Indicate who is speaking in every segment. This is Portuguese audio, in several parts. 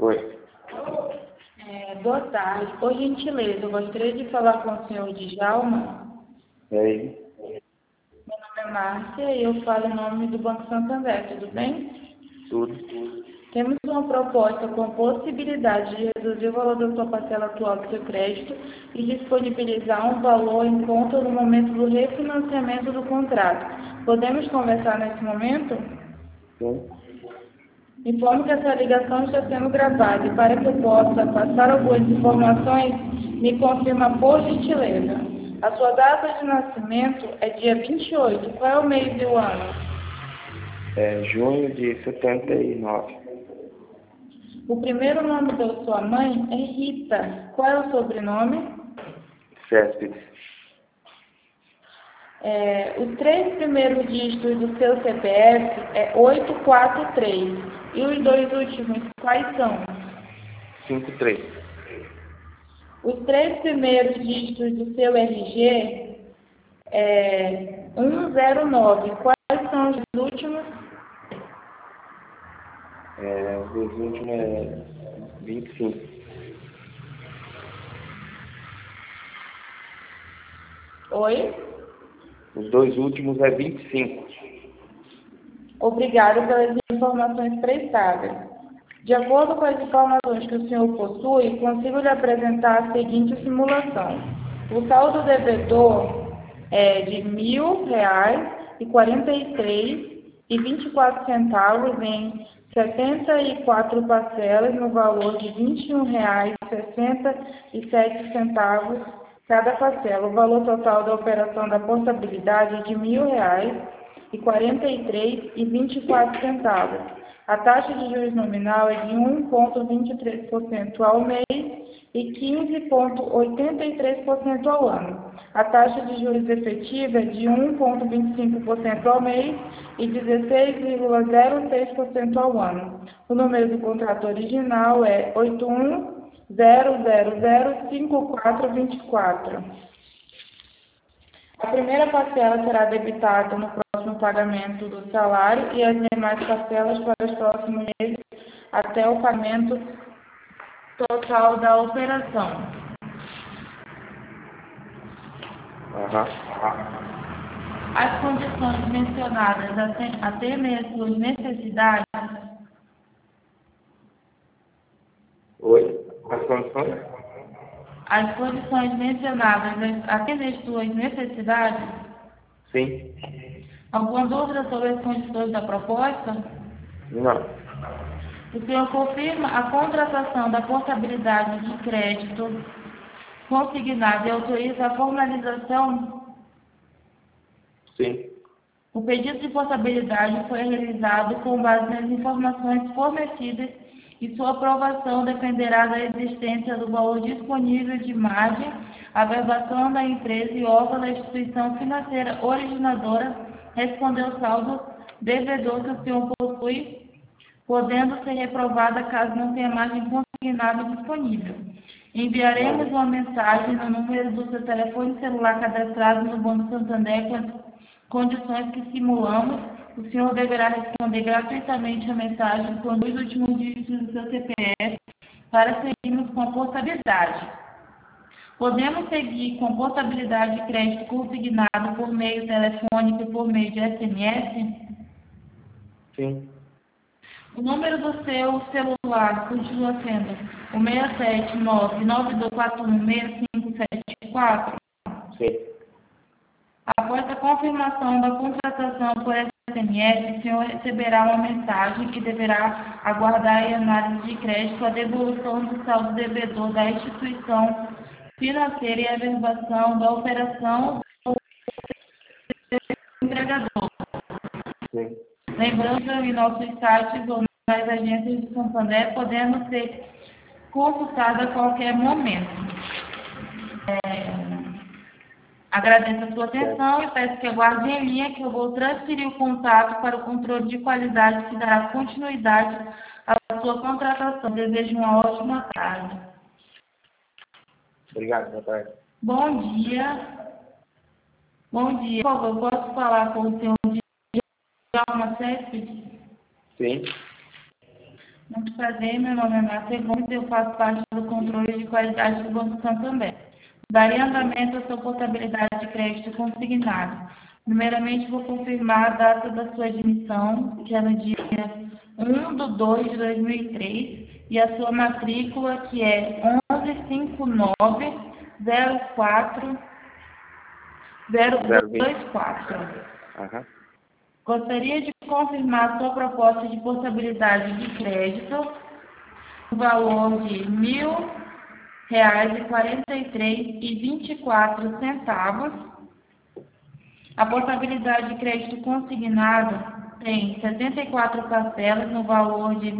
Speaker 1: Oi.
Speaker 2: Boa tarde. Por gentileza, eu gostaria de falar com o senhor Djalma.
Speaker 1: E aí?
Speaker 2: Meu nome é Márcia e eu falo em nome do Banco Santander, tudo bem?
Speaker 1: Tudo.
Speaker 2: Temos uma proposta com possibilidade de reduzir o valor da sua parcela atual do seu crédito e disponibilizar um valor em conta no momento do refinanciamento do contrato. Podemos conversar nesse momento?
Speaker 1: Sim.
Speaker 2: Informo que essa ligação está sendo gravada e para que eu possa passar algumas informações, me confirma por gentileza. A sua data de nascimento é dia 28. Qual é o mês e o ano?
Speaker 1: É junho de 79.
Speaker 2: O primeiro nome da sua mãe é Rita. Qual é o sobrenome?
Speaker 1: Céspedes.
Speaker 2: Os 3 primeiros dígitos do seu CPF é 843. E os 2 últimos quais são?
Speaker 1: 53.
Speaker 2: Os 3 primeiros dígitos do seu RG é 109. Quais são os últimos?
Speaker 1: Os últimos é 25.
Speaker 2: Oi?
Speaker 1: Os dois últimos é 25.
Speaker 2: Obrigado pelas informações prestadas. De acordo com as informações que o senhor possui, consigo lhe apresentar a seguinte simulação. O saldo devedor é de R$ 1.043,24 em 74 parcelas no valor de R$ 21,67 cada parcela. O valor total da operação da portabilidade é de R$ 1.043,24. A taxa de juros nominal é de 1,23% ao mês e 15,83% ao ano. A taxa de juros efetiva é de 1,25% ao mês e 16,06% ao ano. O número do contrato original é 81.0005424. A primeira parcela será debitada no próximo pagamento do salário e as demais parcelas para os próximos meses até o pagamento total da operação. As condições mencionadas atendem às suas necessidades?
Speaker 1: Oi? As condições?
Speaker 2: As condições mencionadas atendem às suas necessidades?
Speaker 1: Sim.
Speaker 2: Alguma dúvida sobre as condições da proposta?
Speaker 1: Não.
Speaker 2: O senhor confirma a contratação da portabilidade de crédito consignado e autoriza a formalização?
Speaker 1: Sim.
Speaker 2: O pedido de portabilidade foi realizado com base nas informações fornecidas e sua aprovação dependerá da existência do valor disponível de margem, averbação da empresa e órgão da instituição financeira originadora responder ao saldo devedor que o senhor possui, podendo ser reprovada caso não tenha margem consignada disponível. Enviaremos uma mensagem no número do seu telefone celular cadastrado no Banco Santander com as condições que simulamos. O senhor deverá responder gratuitamente a mensagem com os últimos dígitos do seu CPF para seguirmos com a portabilidade. Podemos seguir com portabilidade de crédito consignado por meio telefônico e por meio de SMS?
Speaker 1: Sim.
Speaker 2: O número do seu celular continua sendo o 679-9241-6574?
Speaker 1: Sim.
Speaker 2: Após a confirmação da contratação por SMS, o senhor receberá uma mensagem que deverá aguardar a análise de crédito, a devolução do saldo devedor da instituição financeira e a averbação da operação do entregador.
Speaker 1: Sim.
Speaker 2: Lembrando em nossos sites ou nas agências de Santander, podendo ser consultada a qualquer momento. Agradeço a sua atenção e peço que aguarde em linha que eu vou transferir o contato para o controle de qualidade que dará continuidade à sua contratação. Desejo uma ótima tarde.
Speaker 1: Obrigado, boa tarde.
Speaker 2: Bom dia. Bom dia. Por favor, posso falar com o senhor Djalma Céspedes?
Speaker 1: Sim.
Speaker 2: Muito prazer, meu nome é Márcia Gomes e eu faço parte do controle de qualidade do Banco Santander. Darei andamento à sua portabilidade de crédito consignado. Primeiramente, vou confirmar a data da sua admissão, que é no dia 1/2/2003, e a sua matrícula, que é 115904-024.
Speaker 1: Aham.
Speaker 2: Gostaria de confirmar a sua proposta de portabilidade de crédito, no valor de R$ 1.043,24. A portabilidade de crédito consignado tem 74 parcelas no valor de R$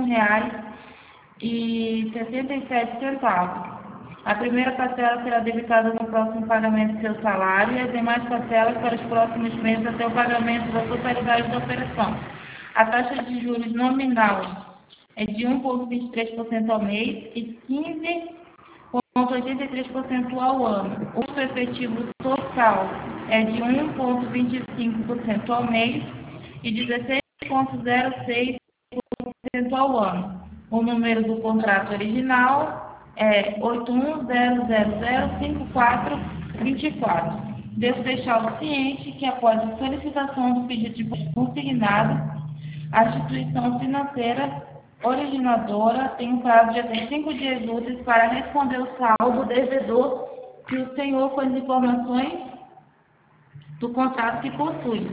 Speaker 2: 21,67. A primeira parcela será debitada no próximo pagamento do seu salário e as demais parcelas para os próximos meses até o pagamento da totalidade da operação. A taxa de juros nominal é de 1,23% ao mês e 15,83% ao ano. O custo efetivo total é de 1,25% ao mês e 16,06% ao ano. O número do contrato original é 8100005424. Devo deixar o ciente que após a solicitação do pedido de consignado, a instituição financeira originadora tem um prazo de até 5 dias úteis para responder o saldo devedor que o senhor com as informações do contrato que possui.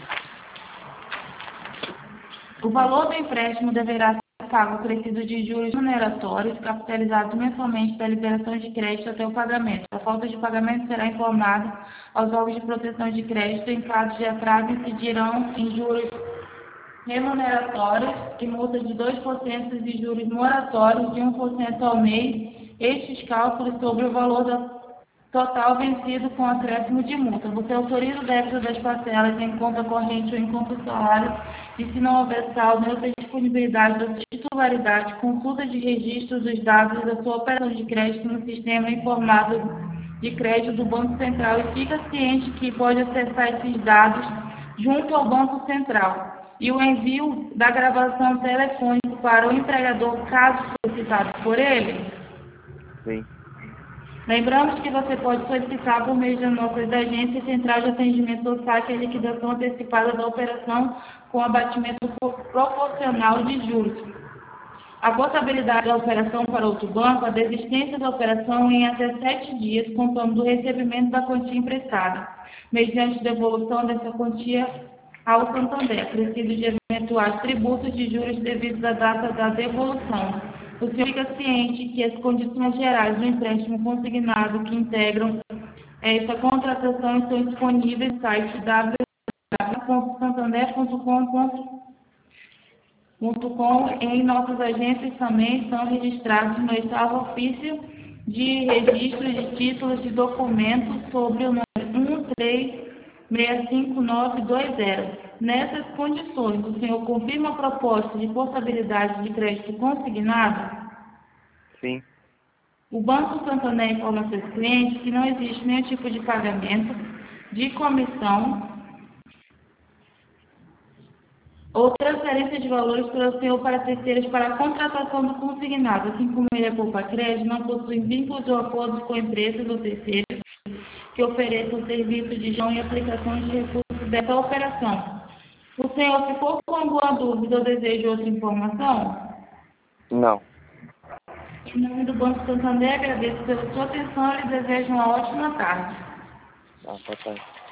Speaker 2: O valor do empréstimo deverá ser pago acrescido de juros remuneratórios capitalizados mensalmente da liberação de crédito até o pagamento. A falta de pagamento será informada aos órgãos de proteção de crédito. Em caso de atraso, incidirão em juros remuneratórios e multas de 2% e juros moratórios de 1% ao mês. Estes cálculos sobre o valor total vencido com acréscimo de multa. Você autoriza o débito das parcelas em conta corrente ou em conta salário e, se não houver saldo, outra disponibilidade da titularidade, consulta de registro dos dados da sua operação de crédito no sistema informado de crédito do Banco Central e fica ciente que pode acessar esses dados junto ao Banco Central e o envio da gravação telefônica para o empregador, caso solicitado por ele.
Speaker 1: Sim.
Speaker 2: Lembramos que você pode solicitar por meio de nossas agências central de atendimento ao saque a liquidação antecipada da operação com abatimento proporcional de juros. A portabilidade da operação para outro banco, a desistência da operação em até 7 dias, contando do recebimento da quantia emprestada, mediante devolução dessa quantia ao Santander, acrescido de eventuais tributos de juros devidos à data da devolução. O senhor fica ciente que as condições gerais do empréstimo consignado que integram essa contratação estão disponíveis no site www.santander.com. Em nossas agências também estão registrados no 8º ofício de registro de títulos de documentos sobre o número 1365920. Nessas condições, o senhor confirma a proposta de portabilidade de crédito consignado?
Speaker 1: Sim.
Speaker 2: O Banco Santander informa a seus clientes que não existe nenhum tipo de pagamento de comissão ou transferência de valores pelo senhor para terceiros para a contratação do consignado, assim como ele é poupa-crédito, não possui vínculos ou acordos com empresas ou terceiros que ofereçam o serviço de gestão e aplicação de recursos dessa operação. O senhor ficou com alguma dúvida ou deseja outra informação?
Speaker 1: Não.
Speaker 2: Em nome do Banco Santander, agradeço pela sua atenção e lhe desejo uma ótima tarde.
Speaker 1: Boa tarde.